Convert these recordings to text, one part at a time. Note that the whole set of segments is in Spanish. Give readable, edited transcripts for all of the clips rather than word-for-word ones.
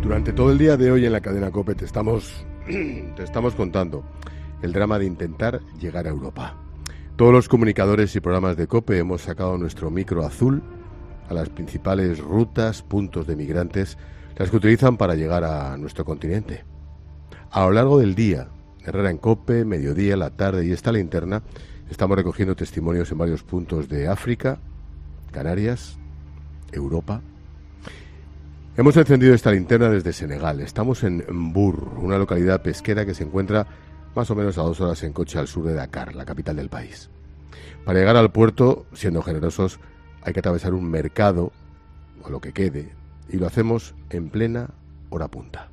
Durante todo el día de hoy en la cadena COPE te estamos contando el drama de intentar llegar a Europa. Todos los comunicadores y programas de COPE hemos sacado nuestro micro azul a las principales rutas, puntos de migrantes, las que utilizan para llegar a nuestro continente. A lo largo del día, Herrera en COPE, mediodía, la tarde y esta linterna, estamos recogiendo testimonios en varios puntos de África, Canarias, Europa. Hemos encendido esta linterna desde Senegal. Estamos en Mbour, una localidad pesquera que se encuentra más o menos a 2 horas en coche al sur de Dakar, la capital del país. Para llegar al puerto, siendo generosos, hay que atravesar un mercado, o lo que quede, y lo hacemos en plena hora punta.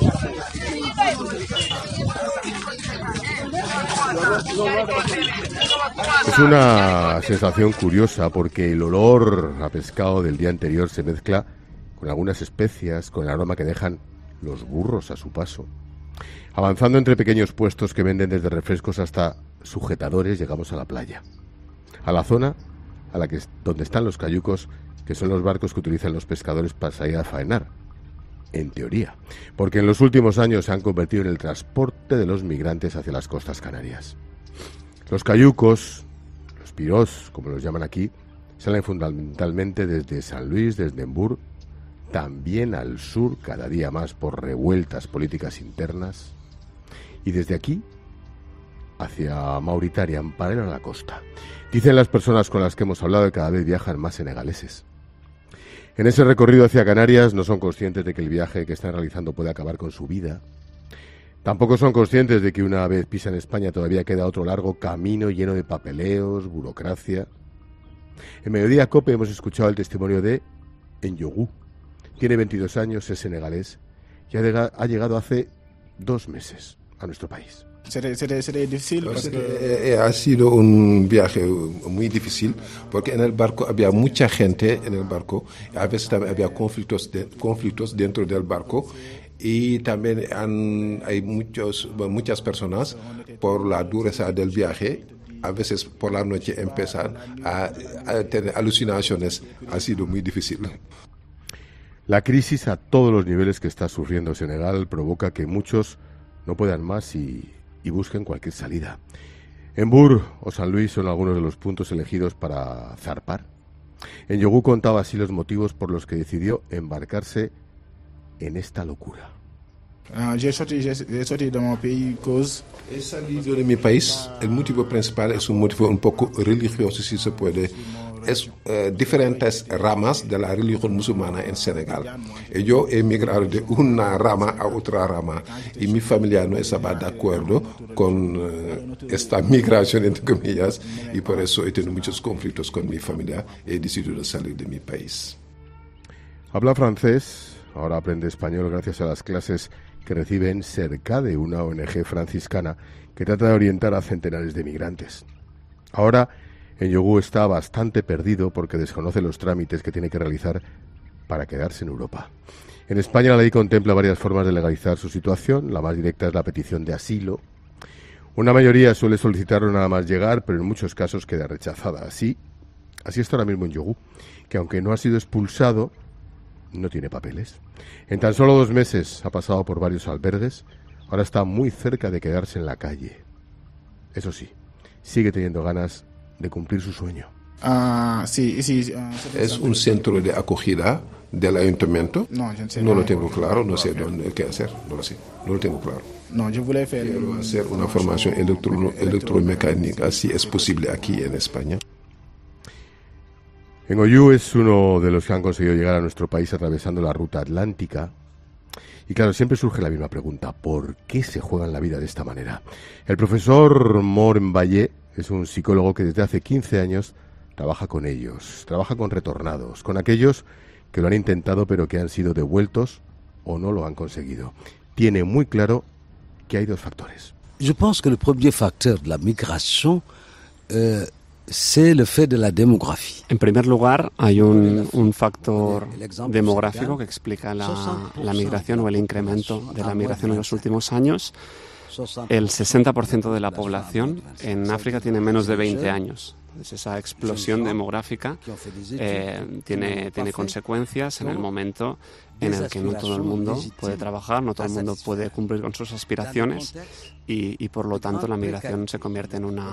Es una sensación curiosa porque el olor a pescado del día anterior se mezcla con algunas especias, con el aroma que dejan los burros a su paso. Avanzando entre pequeños puestos que venden desde refrescos hasta sujetadores, llegamos a la playa, a la zona donde están los cayucos, que son los barcos que utilizan los pescadores para salir a faenar, en teoría, porque en los últimos años se han convertido en el transporte de los migrantes hacia las costas canarias. Los cayucos, los pirós, como los llaman aquí, salen fundamentalmente desde San Luis, desde Mbour, también al sur, cada día más por revueltas políticas internas, y desde aquí hacia Mauritania, en paralelo a la costa. Dicen las personas con las que hemos hablado que cada vez viajan más senegaleses. En ese recorrido hacia Canarias no son conscientes de que el viaje que están realizando puede acabar con su vida. Tampoco son conscientes de que una vez pisan España todavía queda otro largo camino lleno de papeleos, burocracia. En Mediodía COPE hemos escuchado el testimonio de N'Yogou. Tiene 22 años, es senegalés y ha llegado hace 2 meses a nuestro país. Sería difícil porque ha sido un viaje muy difícil porque en el barco había mucha gente en el barco, a veces también había conflictos dentro del barco y también hay muchas personas por la dureza del viaje. A veces por la noche empiezan a tener alucinaciones. Ha sido muy difícil. La crisis a todos los niveles que está sufriendo Senegal provoca que muchos no puedan más y busquen cualquier salida. Mbour o San Luis son algunos de los puntos elegidos para zarpar. N'Yogou contaba así los motivos por los que decidió embarcarse en esta locura. He salido de mi país. El motivo principal es un motivo un poco religioso, si se puede. Es diferentes ramas de la religión musulmana en Senegal. Y yo he migrado de una rama a otra rama y mi familia no estaba de acuerdo con esta migración, entre comillas, y por eso he tenido muchos conflictos con mi familia y he decidido salir de mi país. Habla francés, ahora aprende español gracias a las clases que recibe en Cercade, una ONG franciscana que trata de orientar a centenares de migrantes. Ahora, N'Yogou está bastante perdido porque desconoce los trámites que tiene que realizar para quedarse en Europa. En España la ley contempla varias formas de legalizar su situación. La más directa es la petición de asilo. Una mayoría suele solicitarlo nada más llegar, pero en muchos casos queda rechazada. Así está ahora mismo N'Yogou, que aunque no ha sido expulsado, no tiene papeles. En tan solo 2 meses ha pasado por varios albergues. Ahora está muy cerca de quedarse en la calle. Eso sí, sigue teniendo ganas de cumplir su sueño. Es un centro de acogida del ayuntamiento. No lo tengo claro, no sé qué hacer, no lo sé, no lo tengo claro. Quiero hacer una formación electromecánica, si es posible, aquí en España. N'Yogou es uno de los que han conseguido llegar a nuestro país atravesando la ruta atlántica. Y claro, siempre surge la misma pregunta: ¿por qué se juegan la vida de esta manera? El profesor Mor Mbaye es un psicólogo que desde hace 15 años trabaja con ellos, trabaja con retornados, con aquellos que lo han intentado pero que han sido devueltos o no lo han conseguido. Tiene muy claro que hay 2 factores. Je pense que le premier facteur de la migration c'est le fait de la démographie. En primer lugar, hay un factor demográfico que explica la migración o el incremento de la migración en los últimos años. el 60% de la población en África tiene menos de 20 años. Esa explosión demográfica tiene consecuencias en el momento en el que no todo el mundo puede trabajar, no todo el mundo puede cumplir con sus aspiraciones y por lo tanto la migración se convierte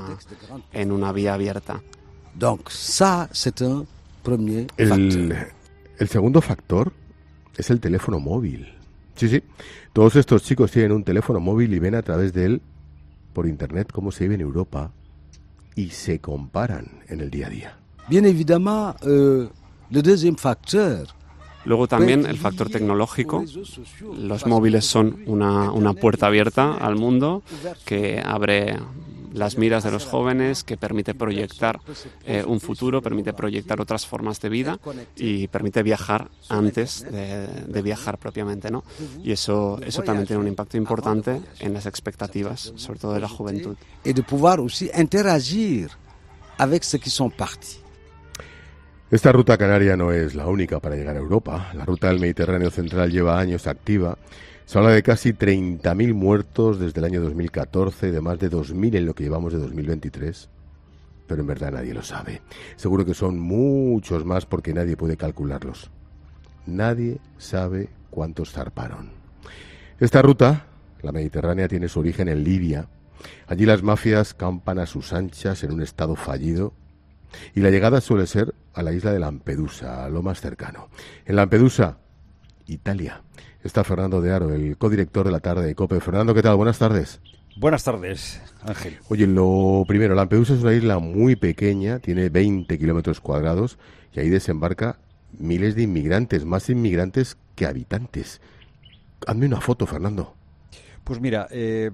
en una vía abierta. Donc ça, c'est un premier el segundo factor es el teléfono móvil. Sí. Todos estos chicos tienen un teléfono móvil y ven a través de él, por internet, cómo se vive en Europa y se comparan en el día a día. Bien évidemment, le deuxième facteur. Luego también el factor tecnológico. Los móviles son una puerta abierta al mundo que abre las miras de los jóvenes, que permite proyectar un futuro, permite proyectar otras formas de vida y permite viajar antes de viajar propiamente, ¿no? Y eso también tiene un impacto importante en las expectativas, sobre todo de la juventud. Y de pouvoir aussi interagir avec ceux qui sont partis. Esta ruta canaria no es la única para llegar a Europa. La ruta del Mediterráneo central lleva años activa. Se habla de casi 30.000 muertos desde el año 2014, de más de 2.000 en lo que llevamos de 2023. Pero en verdad nadie lo sabe. Seguro que son muchos más porque nadie puede calcularlos. Nadie sabe cuántos zarparon. Esta ruta, la mediterránea, tiene su origen en Libia. Allí las mafias campan a sus anchas en un estado fallido. Y la llegada suele ser a la isla de Lampedusa, a lo más cercano. En Lampedusa, Italia, está Fernando de Aro, el codirector de la tarde de COPE. Fernando, ¿qué tal? Buenas tardes. Buenas tardes, Ángel. Oye, lo primero, Lampedusa es una isla muy pequeña, tiene 20 kilómetros cuadrados y ahí desembarca miles de inmigrantes, más inmigrantes que habitantes. Hazme una foto, Fernando. Pues mira, es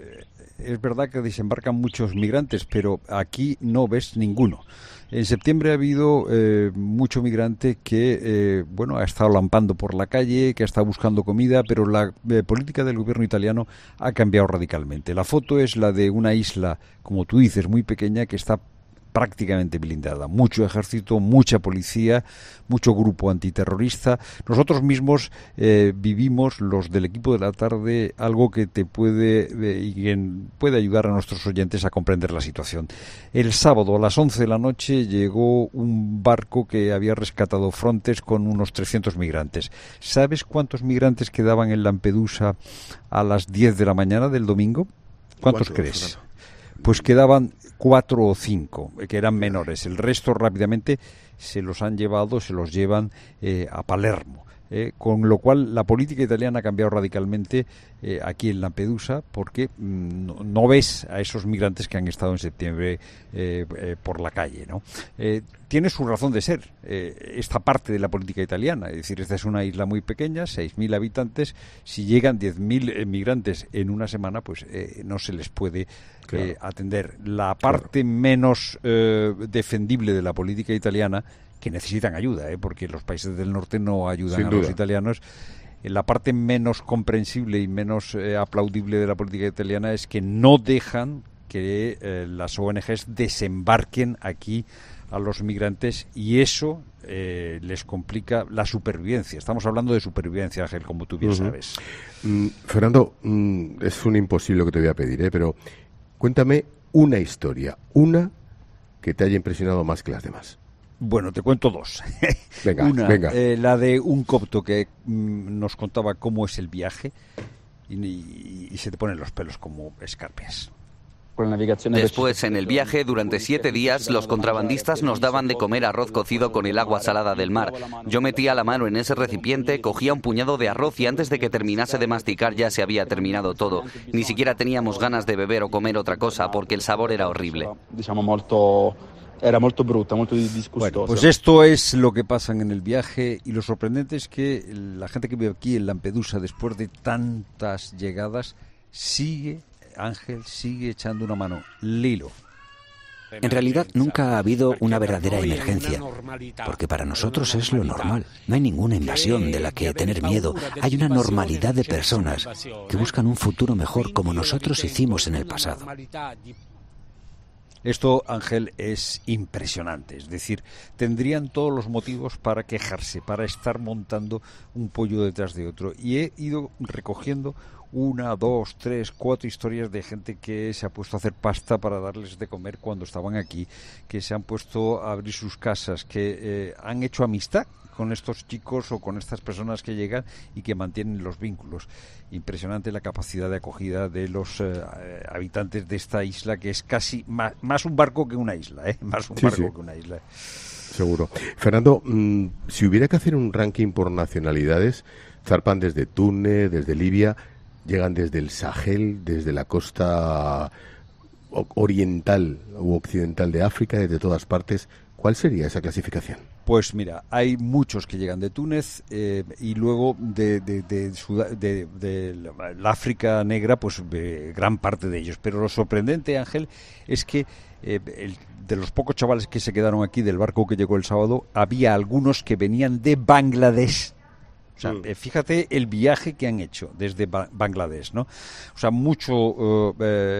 verdad que desembarcan muchos migrantes, pero aquí no ves ninguno. En septiembre ha habido mucho migrante que ha estado lampando por la calle, que ha estado buscando comida, pero la política del gobierno italiano ha cambiado radicalmente. La foto es la de una isla, como tú dices, muy pequeña, que está prácticamente blindada. Mucho ejército, mucha policía, mucho grupo antiterrorista. Nosotros mismos vivimos, los del equipo de la tarde, algo que te puede ayudar a nuestros oyentes a comprender la situación. El sábado a las 11 de la noche llegó un barco que había rescatado Frontex con unos 300 migrantes. ¿Sabes cuántos migrantes quedaban en Lampedusa a las 10 de la mañana del domingo? ¿Cuántos crees? Pues quedaban 4 o 5, que eran menores. El resto rápidamente se los llevan a Palermo. Con lo cual la política italiana ha cambiado radicalmente aquí en Lampedusa, porque no ves a esos migrantes que han estado en septiembre por la calle, ¿no? Tiene su razón de ser esta parte de la política italiana, es decir, esta es una isla muy pequeña, 6.000 habitantes, si llegan 10.000 migrantes en una semana, pues no se les puede atender. La parte menos defendible de la política italiana, que necesitan ayuda, porque los países del norte no ayudan a los italianos. La parte menos comprensible y menos aplaudible de la política italiana es que no dejan que las ONGs desembarquen aquí a los migrantes y eso les complica la supervivencia. Estamos hablando de supervivencia, Ángel, como tú bien sabes. Fernando, es un imposible lo que te voy a pedir, pero cuéntame una historia, una que te haya impresionado más que las demás. Bueno, te cuento dos. Venga. La de un copto que nos contaba cómo es el viaje y se te ponen los pelos como escarpias. Después, en el viaje, durante 7 días, los contrabandistas nos daban de comer arroz cocido con el agua salada del mar. Yo metía la mano en ese recipiente, cogía un puñado de arroz y antes de que terminase de masticar ya se había terminado todo. Ni siquiera teníamos ganas de beber o comer otra cosa porque el sabor era horrible. Era muy bruta, muy disgustosa. Bueno, pues esto es lo que pasa en el viaje y lo sorprendente es que la gente que vive aquí en Lampedusa, después de tantas llegadas, sigue echando una mano. Lilo. En realidad nunca ha habido una verdadera emergencia, porque para nosotros es lo normal. No hay ninguna invasión de la que tener miedo. Hay una normalidad de personas que buscan un futuro mejor como nosotros hicimos en el pasado. Esto, Ángel, es impresionante. Es decir, tendrían todos los motivos para quejarse, para estar montando un pollo detrás de otro. Y he ido recogiendo 1, 2, 3, 4 historias de gente que se ha puesto a hacer pasta para darles de comer cuando estaban aquí, que se han puesto a abrir sus casas, que han hecho amistad con estos chicos o con estas personas que llegan y que mantienen los vínculos. Impresionante la capacidad de acogida de los habitantes de esta isla, que es casi más un barco que una isla, más un barco que una isla. Seguro. Fernando, si hubiera que hacer un ranking por nacionalidades, zarpan desde Túnez, desde Libia, llegan desde el Sahel, desde la costa oriental u occidental de África, desde todas partes. ¿Cuál sería esa clasificación? Pues mira, hay muchos que llegan de Túnez y luego de la África negra, pues gran parte de ellos. Pero lo sorprendente, Ángel, es que de los pocos chavales que se quedaron aquí del barco que llegó el sábado, había algunos que venían de Bangladesh. O sea, fíjate el viaje que han hecho desde Bangladesh, ¿no? O sea, mucho,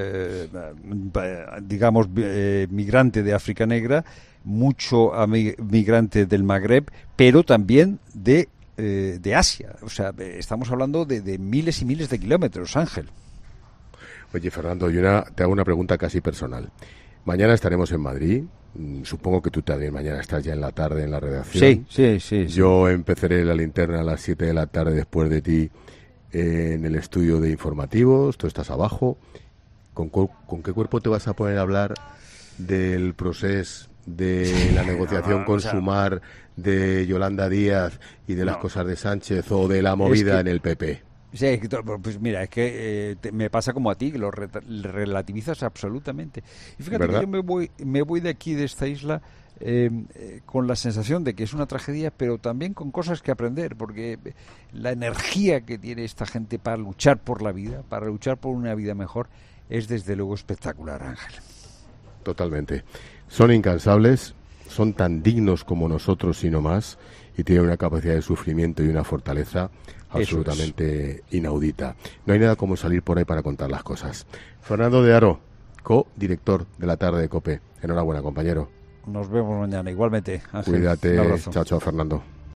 digamos, migrante de África negra, mucho migrante del Magreb, pero también de Asia. O sea, estamos hablando de miles y miles de kilómetros, Ángel. Oye, Fernando, yo te hago una pregunta casi personal. Mañana estaremos en Madrid. Supongo que tú también mañana estás ya en la tarde en la redacción. Sí. Yo empezaré la linterna a las 7 de la tarde después de ti en el estudio de informativos. Tú estás abajo. ¿Con qué cuerpo te vas a poner a hablar del proceso, de la negociación con Sumar, de Yolanda Díaz y de las cosas de Sánchez o de la movida en el PP? Sí, pues mira, es que me pasa como a ti, que lo relativizas absolutamente. Y fíjate, ¿verdad?, que yo me voy de aquí, de esta isla, con la sensación de que es una tragedia, pero también con cosas que aprender, porque la energía que tiene esta gente para luchar por la vida, para luchar por una vida mejor, es desde luego espectacular, Ángel. Totalmente. Son incansables, son tan dignos como nosotros y no más, y tienen una capacidad de sufrimiento y una fortaleza absolutamente inaudita. No hay nada como salir por ahí para contar las cosas. Fernando de Haro, co-director de la tarde de COPE. Enhorabuena, compañero. Nos vemos mañana, igualmente, Ángel. Cuídate. Chao, Fernando.